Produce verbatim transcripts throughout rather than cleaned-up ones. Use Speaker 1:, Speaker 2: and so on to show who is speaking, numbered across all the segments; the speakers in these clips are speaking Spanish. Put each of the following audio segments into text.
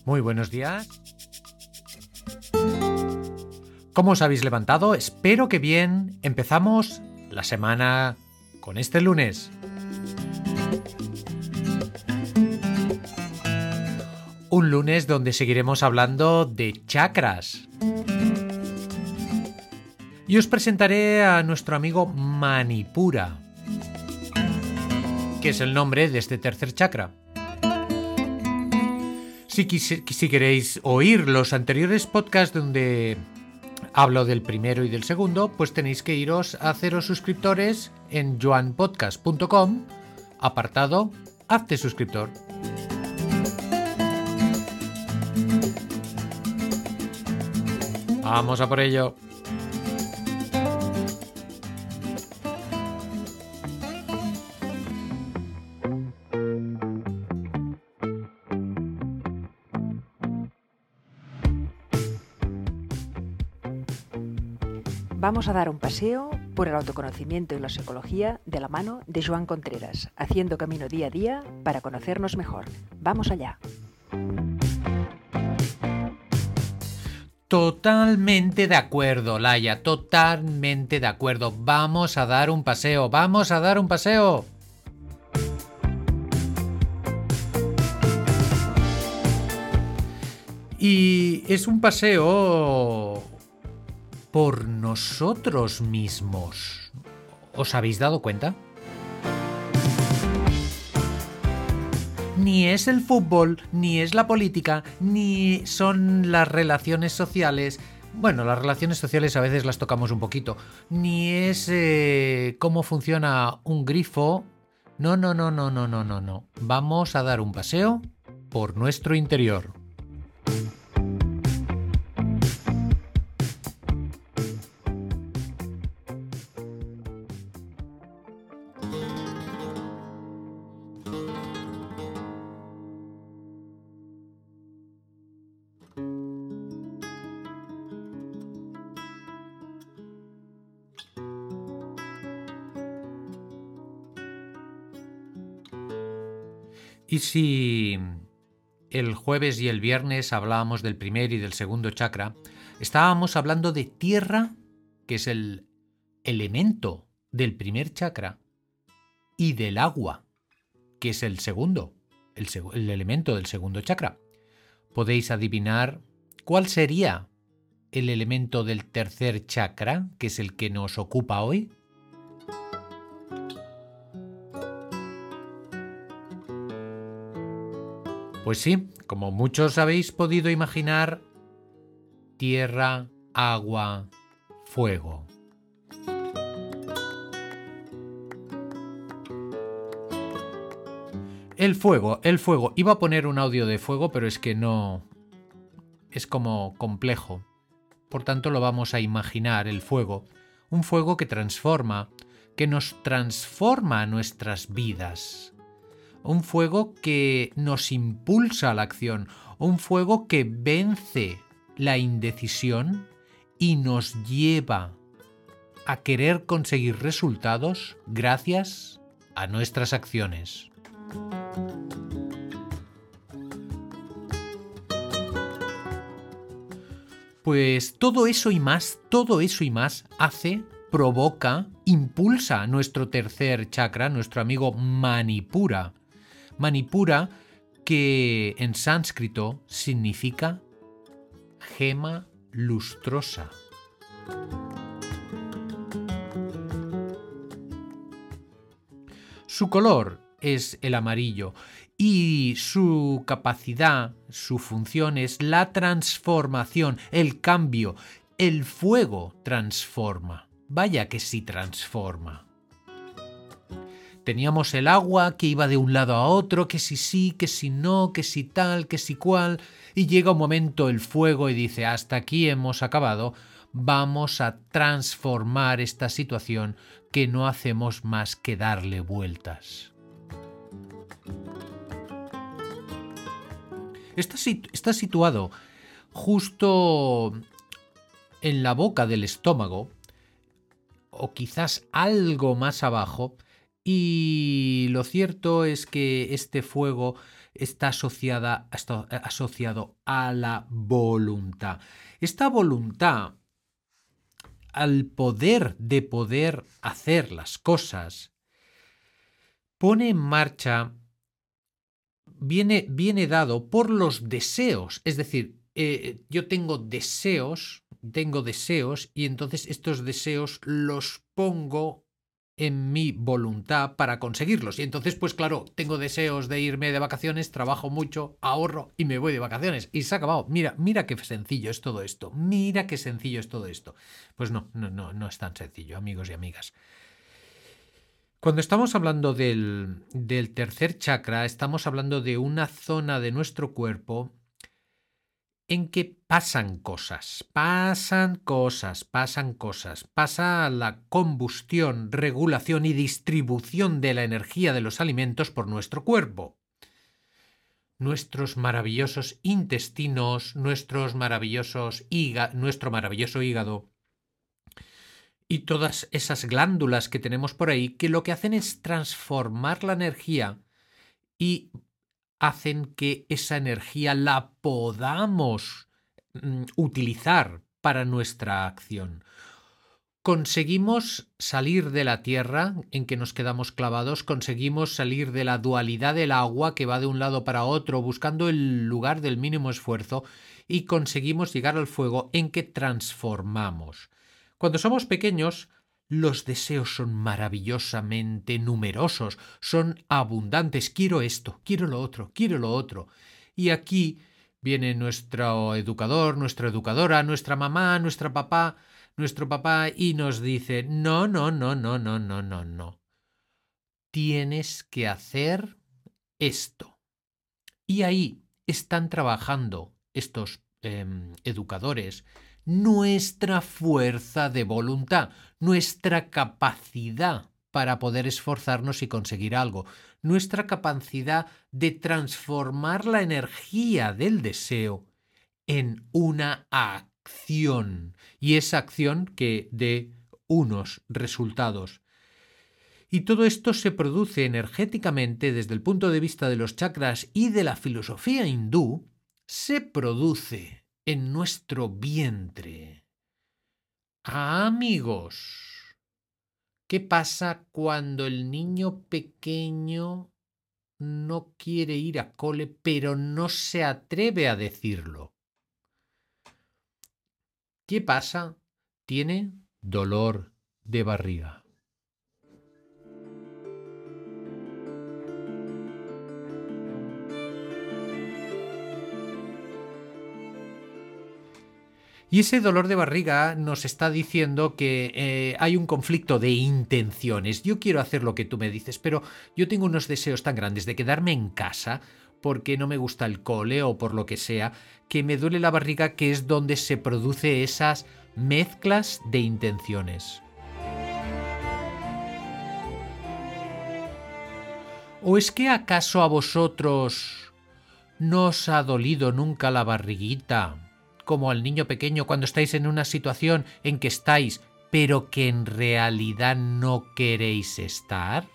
Speaker 1: Muy buenos días. ¿Cómo os habéis levantado? Espero que bien. Empezamos la semana con este lunes. Un lunes donde seguiremos hablando de chakras. Y os presentaré a nuestro amigo Manipura, que es el nombre de este tercer chakra. Si, si queréis oír los anteriores podcasts donde hablo del primero y del segundo, pues tenéis que iros a haceros suscriptores en joan podcast punto com, apartado Hazte suscriptor. Vamos a por ello.
Speaker 2: Vamos a dar un paseo por el autoconocimiento y la psicología de la mano de Joan Contreras, haciendo camino día a día para conocernos mejor. ¡Vamos allá!
Speaker 1: Totalmente de acuerdo, Laia, totalmente de acuerdo. Vamos a dar un paseo, vamos a dar un paseo. Y es un paseo por nosotros mismos. ¿Os habéis dado cuenta? Ni es el fútbol, ni es la política, ni son las relaciones sociales. Bueno, las relaciones sociales a veces las tocamos un poquito. Ni es eh, cómo funciona un grifo. No, no, no, no, no, no, no, no. Vamos a dar un paseo por nuestro interior. Y si el jueves y el viernes hablábamos del primer y del segundo chakra, estábamos hablando de tierra, que es el elemento del primer chakra, y del agua, que es el segundo, el, seg- el elemento del segundo chakra. ¿Podéis adivinar cuál sería el elemento del tercer chakra, que es el que nos ocupa hoy? Pues sí, como muchos habéis podido imaginar, tierra, agua, fuego. El fuego, el fuego. Iba a poner un audio de fuego, pero es que no... es como complejo. Por tanto, lo vamos a imaginar, el fuego. Un fuego que transforma, que nos transforma nuestras vidas. Un fuego que nos impulsa a la acción, un fuego que vence la indecisión y nos lleva a querer conseguir resultados gracias a nuestras acciones. Pues todo eso y más, todo eso y más hace, provoca, impulsa nuestro tercer chakra, nuestro amigo Manipura. Manipura, que en sánscrito significa gema lustrosa. Su color es el amarillo y su capacidad, su función es la transformación, el cambio. El fuego transforma. Vaya que sí transforma. Teníamos el agua que iba de un lado a otro, que si sí, que si no, que si tal, que si cual, y llega un momento el fuego y dice, hasta aquí hemos acabado, vamos a transformar esta situación que no hacemos más que darle vueltas. Está, situ- está situado justo en la boca del estómago, o quizás algo más abajo, y lo cierto es que este fuego está asociada, está asociado a la voluntad. Esta voluntad, al poder de poder hacer las cosas, pone en marcha, viene, viene dado por los deseos. Es decir, eh, yo tengo deseos, tengo deseos y entonces estos deseos los pongo en mi voluntad para conseguirlos. Y entonces, pues claro, tengo deseos de irme de vacaciones, trabajo mucho, ahorro y me voy de vacaciones. Y se ha acabado. Mira, mira qué sencillo es todo esto. Mira qué sencillo es todo esto. Pues no, no, no, no es tan sencillo, amigos y amigas. Cuando estamos hablando del, del tercer chakra, estamos hablando de una zona de nuestro cuerpo en que pasan cosas, pasan cosas, pasan cosas. Pasa la combustión, regulación y distribución de la energía de los alimentos por nuestro cuerpo. Nuestros maravillosos intestinos, nuestros maravillosos hígado, nuestro maravilloso hígado y todas esas glándulas que tenemos por ahí, que lo que hacen es transformar la energía y hacen que esa energía la podamos mm, utilizar para nuestra acción. Conseguimos salir de la tierra en que nos quedamos clavados, conseguimos salir de la dualidad del agua que va de un lado para otro buscando el lugar del mínimo esfuerzo y conseguimos llegar al fuego en que transformamos. Cuando somos pequeños, los deseos son maravillosamente numerosos, son abundantes. Quiero esto, quiero lo otro, quiero lo otro. Y aquí viene nuestro educador, nuestra educadora, nuestra mamá, nuestra papá, nuestro papá y nos dice, no, no, no, no, no, no, no, no. Tienes que hacer esto. Y ahí están trabajando estos eh, educadores nuestra fuerza de voluntad, nuestra capacidad para poder esforzarnos y conseguir algo, nuestra capacidad de transformar la energía del deseo en una acción y esa acción que dé unos resultados. Y todo esto se produce energéticamente desde el punto de vista de los chakras y de la filosofía hindú, se produce en nuestro vientre. Amigos, ¿qué pasa cuando el niño pequeño no quiere ir a cole, pero no se atreve a decirlo? ¿Qué pasa? Tiene dolor de barriga. Y ese dolor de barriga nos está diciendo que eh, hay un conflicto de intenciones. Yo quiero hacer lo que tú me dices, pero yo tengo unos deseos tan grandes de quedarme en casa porque no me gusta el cole o por lo que sea, que me duele la barriga, que es donde se produce esas mezclas de intenciones. ¿O es que acaso a vosotros no os ha dolido nunca la barriguita? Como al niño pequeño cuando estáis en una situación en que estáis, pero que en realidad no queréis estar.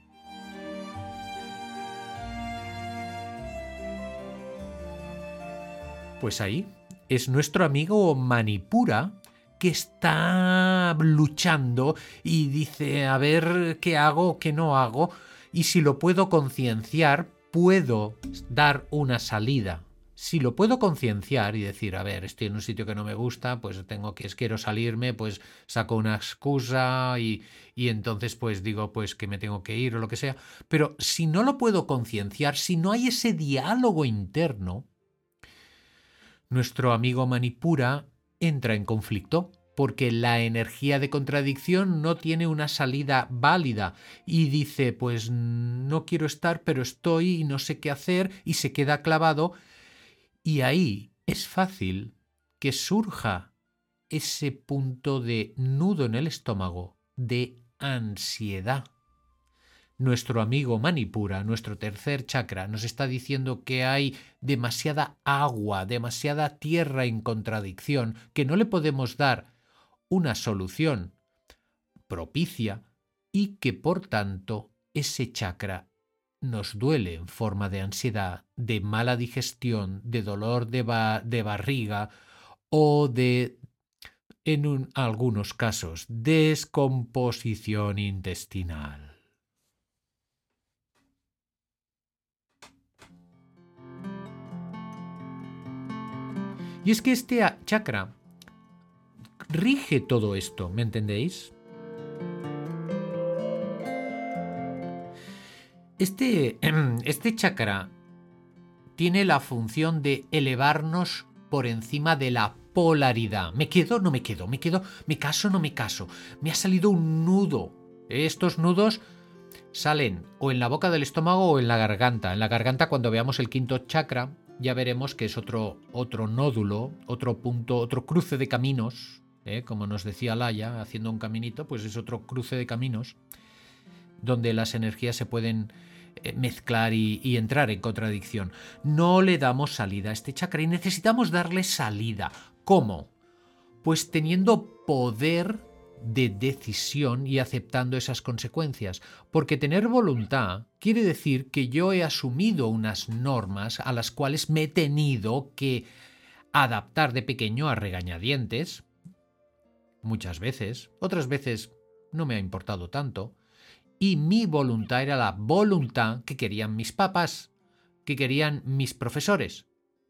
Speaker 1: Pues ahí es nuestro amigo Manipura que está luchando y dice, a ver qué hago, qué no hago, y si lo puedo concienciar, puedo dar una salida. Si lo puedo concienciar y decir, a ver, estoy en un sitio que no me gusta, pues tengo que, quiero salirme, pues saco una excusa y, y entonces pues digo pues que me tengo que ir o lo que sea. Pero si no lo puedo concienciar, si no hay ese diálogo interno, nuestro amigo Manipura entra en conflicto porque la energía de contradicción no tiene una salida válida y dice, pues no quiero estar, pero estoy y no sé qué hacer y se queda clavado. Y ahí es fácil que surja ese punto de nudo en el estómago, de ansiedad. Nuestro amigo Manipura, nuestro tercer chakra, nos está diciendo que hay demasiada agua, demasiada tierra en contradicción, que no le podemos dar una solución propicia y que por tanto ese chakra nos duele en forma de ansiedad, de mala digestión, de dolor de, ba- de barriga o de, en un- algunos casos, descomposición intestinal. Y es que este a- chakra rige todo esto, ¿me entendéis? Este, este chakra tiene la función de elevarnos por encima de la polaridad. ¿Me quedo? No me quedo. ¿Me quedo? ¿Me caso? No me caso. Me ha salido un nudo. Estos nudos salen o en la boca del estómago o en la garganta. En la garganta, cuando veamos el quinto chakra, ya veremos que es otro, otro nódulo, otro punto, otro cruce de caminos. ¿eh? Como nos decía Laia, haciendo un caminito, pues es otro cruce de caminos donde las energías se pueden mezclar y, y entrar en contradicción. No le damos salida a este chakra y necesitamos darle salida. ¿Cómo? Pues teniendo poder de decisión y aceptando esas consecuencias. Porque tener voluntad quiere decir que yo he asumido unas normas a las cuales me he tenido que adaptar de pequeño a regañadientes, muchas veces, otras veces no me ha importado tanto, y mi voluntad era la voluntad que querían mis papás, que querían mis profesores.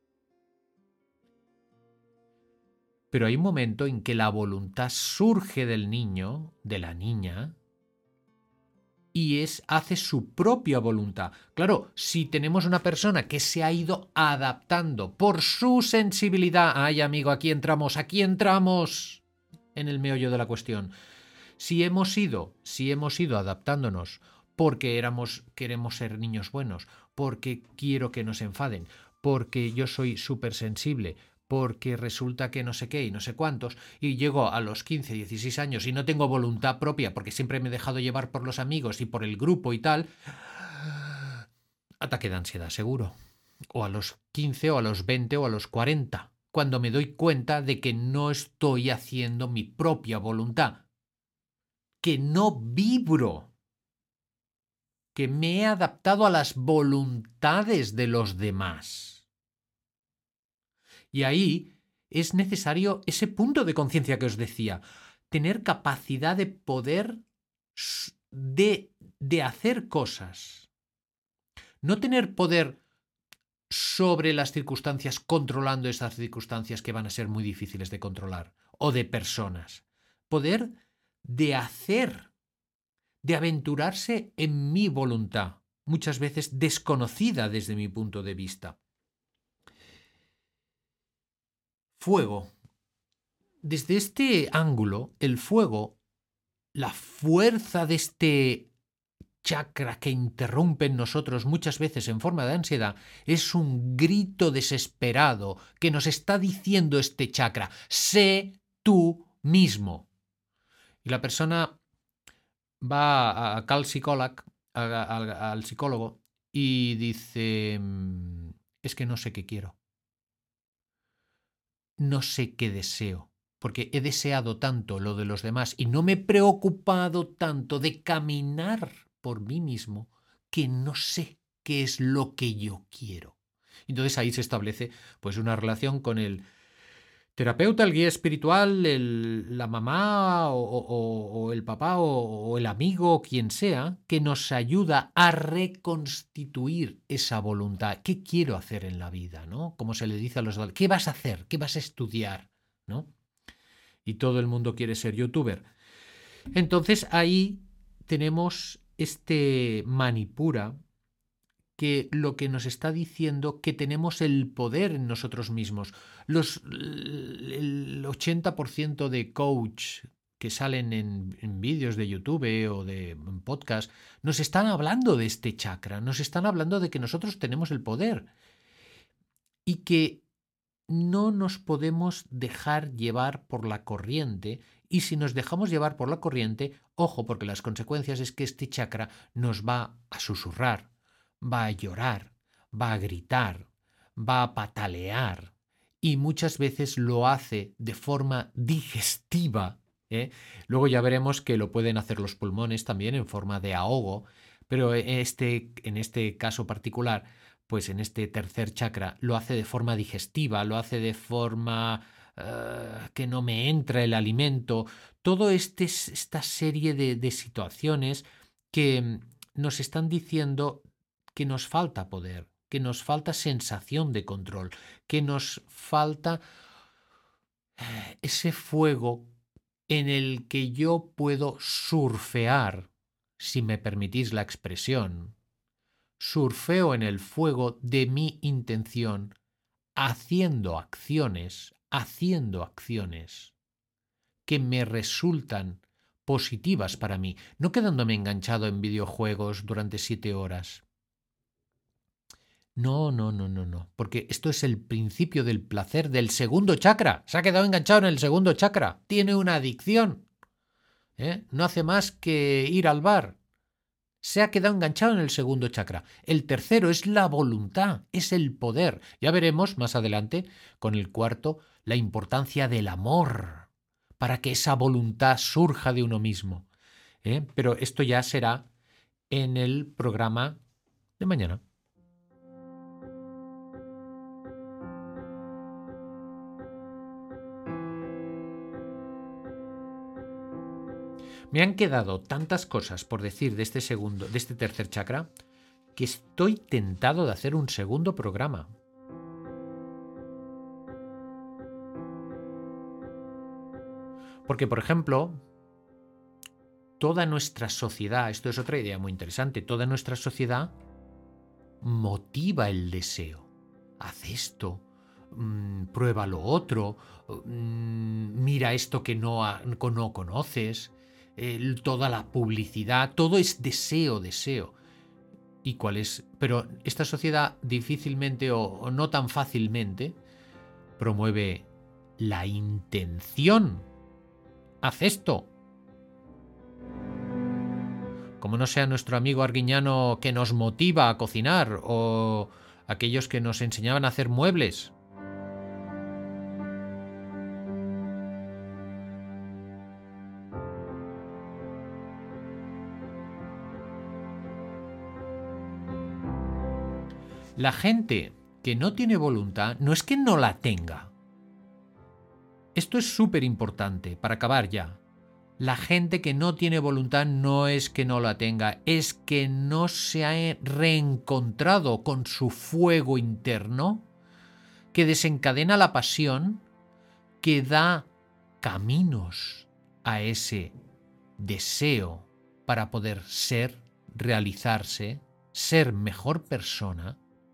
Speaker 1: Pero hay un momento en que la voluntad surge del niño, de la niña, y es, hace su propia voluntad. Claro, si tenemos una persona que se ha ido adaptando por su sensibilidad, ay amigo, aquí entramos, aquí entramos en el meollo de la cuestión. Si hemos ido, si hemos ido adaptándonos porque éramos, queremos ser niños buenos, porque quiero que nos enfaden, porque yo soy súper sensible, porque resulta que no sé qué y no sé cuántos, y llego a los quince, dieciséis años y no tengo voluntad propia porque siempre me he dejado llevar por los amigos y por el grupo y tal, ataque de ansiedad seguro. O a los quince o a los veinte o a los cuarenta, cuando me doy cuenta de que no estoy haciendo mi propia voluntad, que no vibro, que me he adaptado a las voluntades de los demás. Y ahí es necesario ese punto de conciencia que os decía, tener capacidad de poder de, de hacer cosas. No tener poder sobre las circunstancias, controlando esas circunstancias que van a ser muy difíciles de controlar, o de personas. Poder de hacer, de aventurarse en mi voluntad, muchas veces desconocida desde mi punto de vista. Fuego. Desde este ángulo, el fuego, la fuerza de este chakra que interrumpe en nosotros muchas veces en forma de ansiedad, es un grito desesperado que nos está diciendo este chakra: sé tú mismo. Y la persona va acá al psicólogo, al psicólogo y dice: es que no sé qué quiero. No sé qué deseo, porque he deseado tanto lo de los demás y no me he preocupado tanto de caminar por mí mismo que no sé qué es lo que yo quiero. Entonces ahí se establece pues una relación con el terapeuta, el guía espiritual, el, la mamá o, o, o el papá o, o el amigo, quien sea, que nos ayuda a reconstituir esa voluntad. ¿Qué quiero hacer en la vida? ¿No? Como se le dice a los adultos, ¿qué vas a hacer? ¿Qué vas a estudiar? ¿No? Y todo el mundo quiere ser youtuber. Entonces ahí tenemos este Manipura, que lo que nos está diciendo que tenemos el poder en nosotros mismos. Los, el ochenta por ciento de coach que salen en, en vídeos de YouTube o de podcast nos están hablando de este chakra, nos están hablando de que nosotros tenemos el poder y que no nos podemos dejar llevar por la corriente. Y si nos dejamos llevar por la corriente, ojo, porque las consecuencias es que este chakra nos va a susurrar, va a llorar, va a gritar, va a patalear y muchas veces lo hace de forma digestiva. ¿eh? Luego ya veremos que lo pueden hacer los pulmones también en forma de ahogo, Pero este, en este caso particular, pues en este tercer chakra, lo hace de forma digestiva, lo hace de forma uh, que no me entra el alimento. Todo este, esta serie de, de situaciones que nos están diciendo que nos falta poder, que nos falta sensación de control, que nos falta ese fuego en el que yo puedo surfear, si me permitís la expresión. Surfeo en el fuego de mi intención, haciendo acciones, haciendo acciones que me resultan positivas para mí, no quedándome enganchado en videojuegos durante siete horas. No, no, no, no, no, porque esto es el principio del placer del segundo chakra. Se ha quedado enganchado en el segundo chakra. Tiene una adicción. ¿Eh? No hace más que ir al bar. Se ha quedado enganchado en el segundo chakra. El tercero es la voluntad, es el poder. Ya veremos más adelante, con el cuarto, la importancia del amor para que esa voluntad surja de uno mismo. ¿Eh? Pero esto ya será en el programa de mañana. Me han quedado tantas cosas por decir de este segundo, de este tercer chakra, que estoy tentado de hacer un segundo programa. Porque, por ejemplo, toda nuestra sociedad, esto es otra idea muy interesante, toda nuestra sociedad motiva el deseo. Haz esto, mmm, prueba lo otro, mmm, mira esto que no, no conoces. Toda la publicidad, todo es deseo, deseo. ¿Y cuál es? Pero esta sociedad difícilmente o, o no tan fácilmente promueve la intención. Haz esto. Como no sea nuestro amigo Arguiñano que nos motiva a cocinar o aquellos que nos enseñaban a hacer muebles. La gente que no tiene voluntad no es que no la tenga. Esto es súper importante para acabar ya. La gente que no tiene voluntad no es que no la tenga, es que no se ha reencontrado con su fuego interno que desencadena la pasión, que da caminos a ese deseo para poder ser, realizarse, ser mejor persona,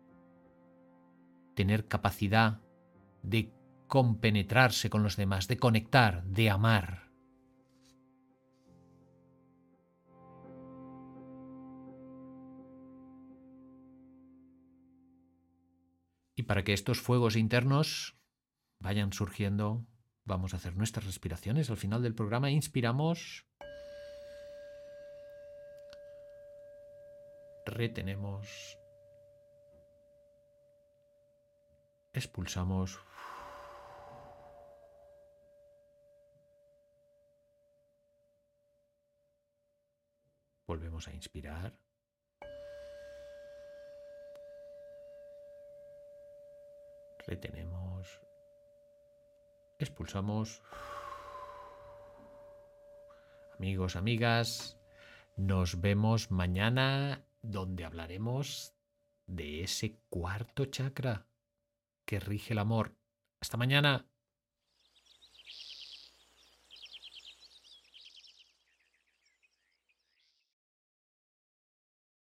Speaker 1: tener capacidad de compenetrarse con los demás, de conectar, de amar. Y para que estos fuegos internos vayan surgiendo, vamos a hacer nuestras respiraciones. Al final del programa inspiramos, retenemos, expulsamos. Volvemos a inspirar. Retenemos. Expulsamos. Amigos, amigas, nos vemos mañana donde hablaremos de ese cuarto chakra que rige el amor. Hasta mañana.